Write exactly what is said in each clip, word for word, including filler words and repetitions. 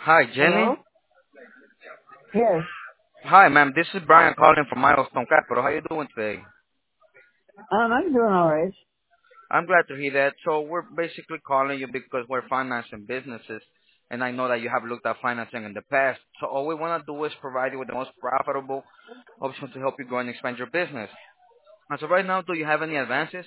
Hi, Jenny. Hello? Yes. Hi, ma'am. This is Brian calling from Milestone Capital. How you doing today? Um, I'm doing all right. I'm glad to hear that. So we're basically calling you because we're financing businesses, and I know that you have looked at financing in the past. So all we want to do is provide you with the most profitable option to help you grow and expand your business. And so right now, do you have any advances?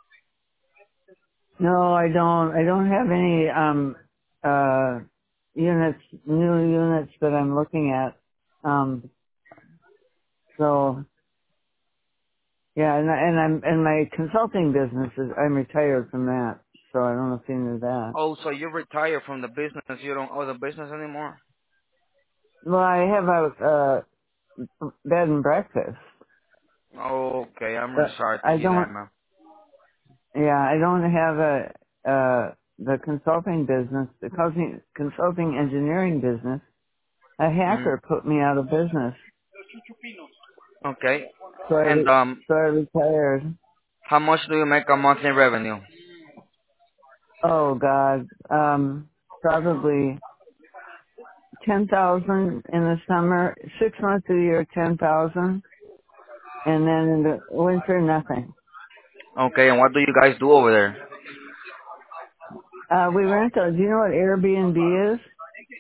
No, I don't. I don't have any um uh units, new units that I'm looking at. Um, so yeah, and, I- and I'm and my consulting business is I'm retired from that, so I don't know if you knew that. Oh, so you retired from the business. You don't owe the business anymore? Well, I have a uh bed and breakfast, Okay, I'm really but sorry to I hear that, don't. ma'am. Yeah, I don't have a uh the consulting business, the consulting consulting engineering business. A Mm, hacker put me out of business. okay. So I, And re- um, so I retired. how much do you make a month in revenue? Oh God, um, probably ten thousand in the summer, six months a year, ten thousand, and then in the winter, nothing. Okay, and what do you guys do over there? Uh, we rent a, do you know what Airbnb is?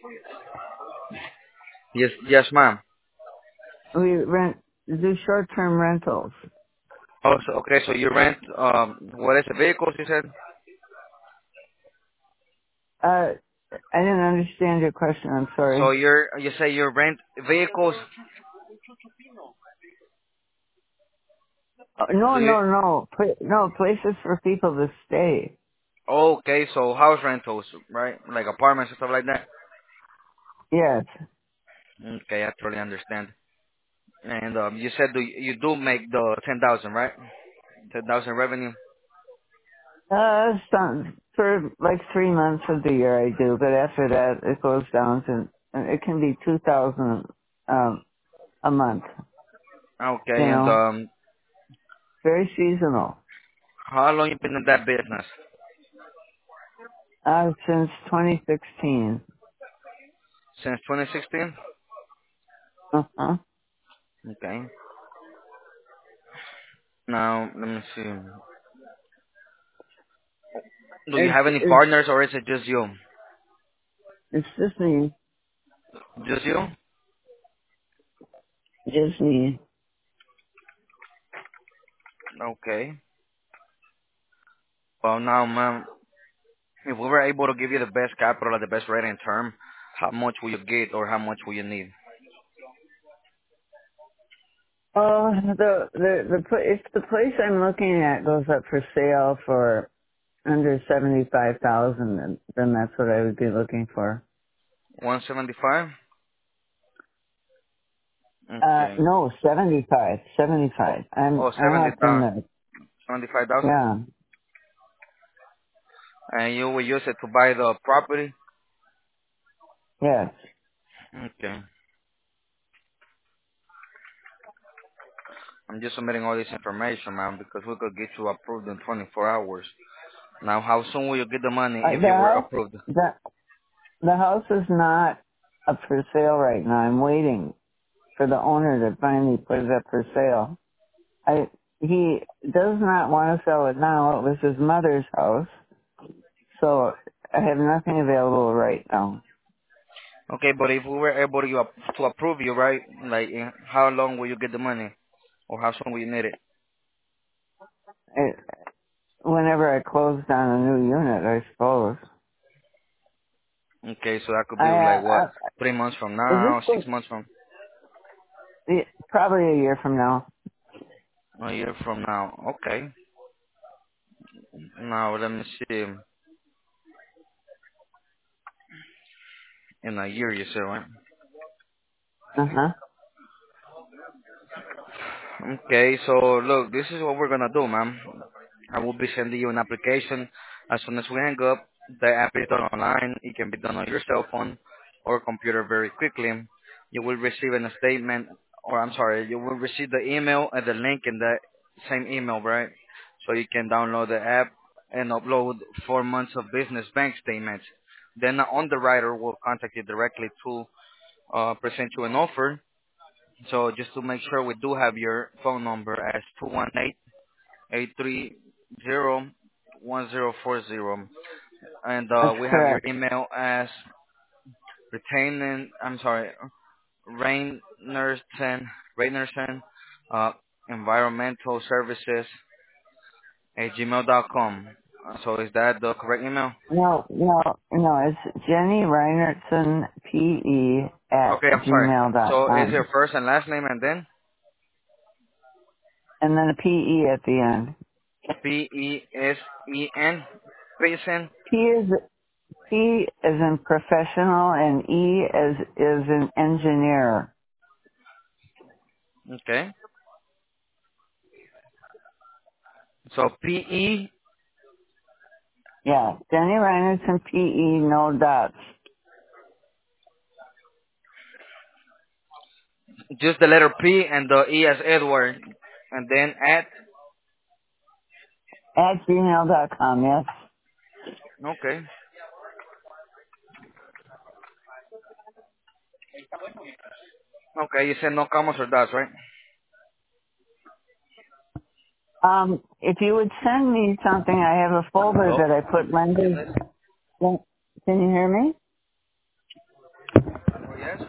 Yes, yes, ma'am. We rent, do short-term rentals. Oh, so, okay, so you rent, um, what is the vehicles you said? Uh, I didn't understand your question, I'm So sorry. you're, you say you rent vehicles? Oh, no, Do you, no, no, Pla- no, places for people to stay. okay, so house rentals, right? Like apartments and stuff like that? Yes. Okay, I totally understand. And, um, you said do, you do make the ten thousand, right? ten thousand revenue? Uh, some, for like three months of the year I do, but after that it goes down to, it can be two thousand, um, a month, you Okay, and, know, um, very seasonal. how long you been in that business? Uh, since twenty sixteen. Since twenty sixteen? Uh-huh. Okay. Now, let me see. Do you It's, have any it's, partners or is it just you? it's just me, Just you? just me. Okay. Well, now, ma'am, if we were able to give you the best capital at the best rate in term, how much will you get or how much will you need? Oh, the, the, the, pla- if the place I'm looking at goes up for sale for under seventy-five thousand, then, then that's what I would be looking for. one seventy-five? Uh, Okay. no, seventy-five, Oh, seventy-five. I'm, oh, I'm seventy up in thousand, the, seventy-five thousand? yeah, And you will use it to buy the property? yes. Okay. I'm just submitting all this information, ma'am, because we could get you approved in twenty-four hours. Now, how soon will you get the money Uh, if the you were house, approved? the, the house is not up for sale right now. I'm waiting for the owner to finally put it up for sale. I, he does not want to sell it now. It was his mother's house, so I have nothing available right now. Okay, but if we were able to, to approve you, right, like, in how long will you get the money? Or how soon will you need it? It, whenever I close down a new unit, I suppose. Okay, so that could be I, like uh, what, uh, three months from is this now, six the, months from, the, probably a year from now? a year from now. Okay. Now let me see. In a year, you said, right? Uh huh. Okay, so look, this is what we're gonna do, ma'am. I will be sending you an application as soon as we hang up. The app is done online. It can be done on your cell phone or computer very quickly. You will receive a statement, or I'm sorry, you will receive the email and the link in the same email, right? So you can download the app and upload four months of business bank statements. Then the underwriter will contact you directly to uh, present you an offer. So just to make sure, we do have your phone number as two one eight, eight three zero, one zero four zero. And uh, That's we have your correct. email as retaining, I'm sorry, Rainerson, Rainerson, uh, environmental services at gmail dot com. Uh, So is that the correct email? No, no, no, it's Jenny Reinertson, P E, at Okay, I'm sorry. gmail dot So is com. your first and last name and then And then a P E at the end. P E S E N, Pearson? P is, P is in professional and E is, is an engineer. Okay. So P E, Yeah, Jenny Reinertson, P E, no dots. just the letter P and the E as Edward, and then at. At gmail dot com, yes. Okay. Okay, you said no commas or dots, right? Um, if you would send me something, I have a folder Hello? that I put lenders. Can you hear me? Oh, yes?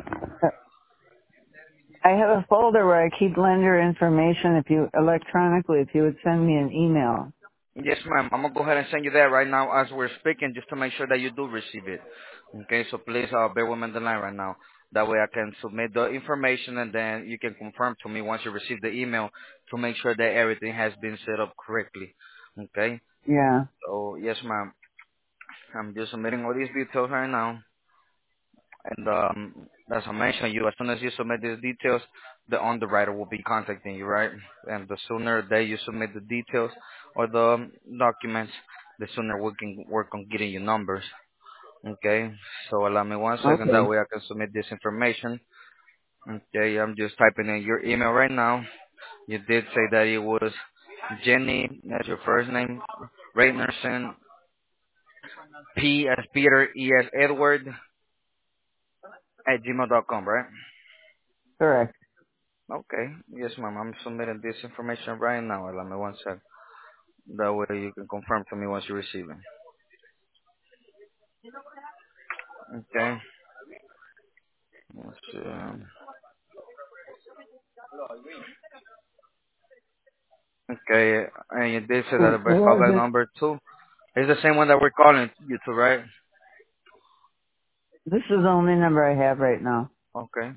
I have a folder where I keep lender information. If you electronically, if you would send me an email. Yes, ma'am. I'm gonna go ahead and send you that right now as we're speaking, just to make sure that you do receive it. Okay, so please uh, bear with me on the line right now. That way I can submit the information, and then you can confirm to me once you receive the email to make sure that everything has been set up correctly. Okay. Yeah. So yes, ma'am. I'm just submitting all these details right now. And um, as I mentioned, you as soon as you submit these details, the underwriter will be contacting you, right? And the sooner that you submit the details or the documents, the sooner we can work on getting you numbers. Okay. So allow me one second. That Okay. way I can submit this information. Okay. I'm just typing in your email right now. You did say that it was Jenny. That's your first name. Raynerson. P as Peter. E as Edward. At gmail dot com, right? Correct. Okay. Yes, ma'am. I'm submitting this information right now. Allow me one sec. That way you can confirm to me once you receive it. Okay. Let's see. Okay. And you did say that Who, the who best was callback it? number two is the same one that we're calling you to, right? This is the only number I have right now. Okay.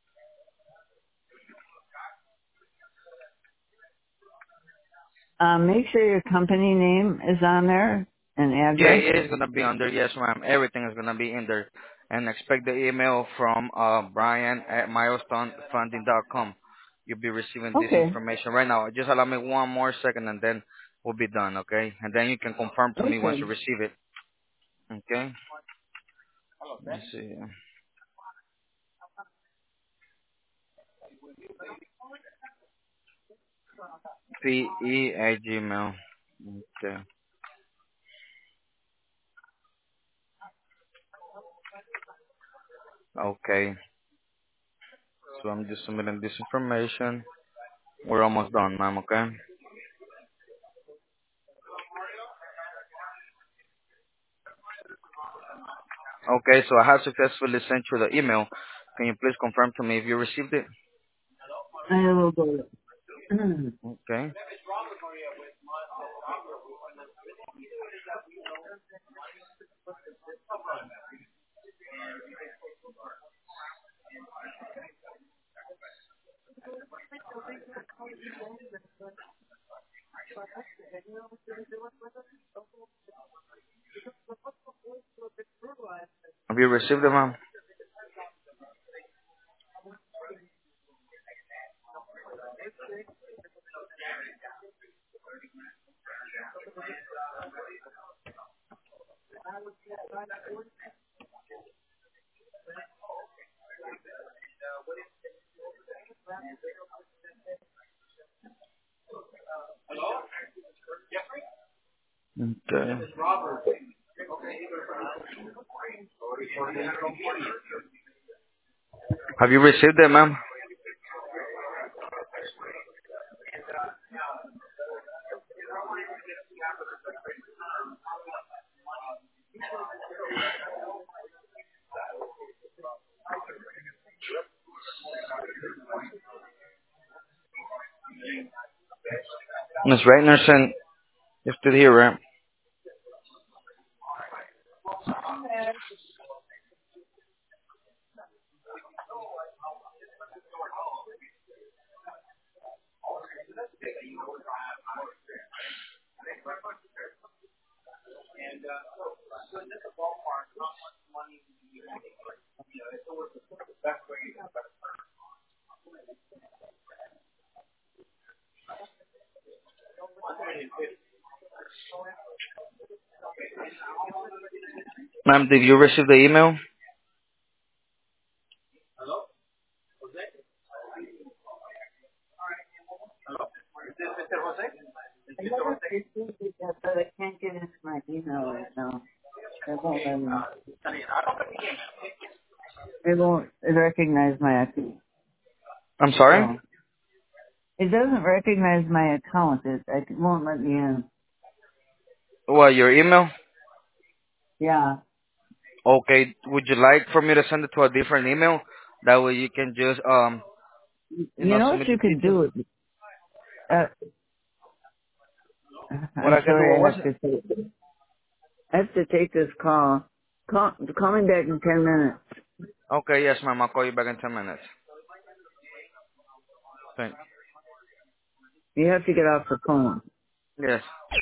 Um, make sure your company name is on there and Yeah, address. it is gonna be under. Yes, ma'am. Everything is gonna be in there. And expect the email from uh Brian at milestone funding dot com. You'll be receiving this Okay. information right now. Just allow me one more second, and then we'll be done. Okay. And then you can confirm to me once Okay. you receive it. Okay. Let's see. P E at Gmail. Okay. Okay. So I'm just submitting this information. We're almost done, ma'am. Okay. Okay. So I have successfully sent you the email. Can you please confirm to me if you received it? I will go. Okay. Have you received it, ma'am? Okay. Have you received it, ma'am? Miss Ragnarsson, you're still here, right? Ma'am, did you receive the email? I never received it yet, but I can't get into my email right now. It won't let me. It won't recognize my account. I'm sorry? So it doesn't recognize my account. It, it won't let me in. What, your email? Yeah. Okay, would you like for me to send it to a different email? That way you can just, um, you You know, know what submit the you can details. do? Uh, What I'm I can do, sorry, what I was have it? to take. I have to take this call. Call, call me back in ten minutes. Okay, yes, ma'am, I'll call you back in ten minutes. Thank You have to get off the phone. Yes.